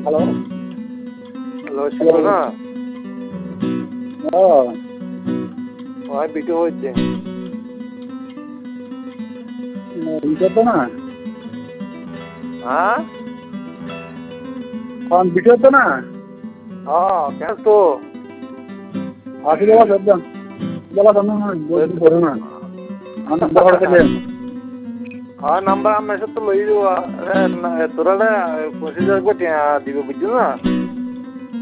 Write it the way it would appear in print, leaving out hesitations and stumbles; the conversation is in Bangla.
হ্যালো হ্যালো শিবু না হ্যাঁ ওই ভিডিও হচ্ছে এটা তো না হ্যাঁ ভিডিও তো না হ্যাঁ কেন তো আসি দেওয়া একদম বলা কেন বলতে পারো না হ্যাঁ নাম্বার আমার সাথে লই যাওয়া তোরা পঁচিশ হাজার দিবে বুঝছো না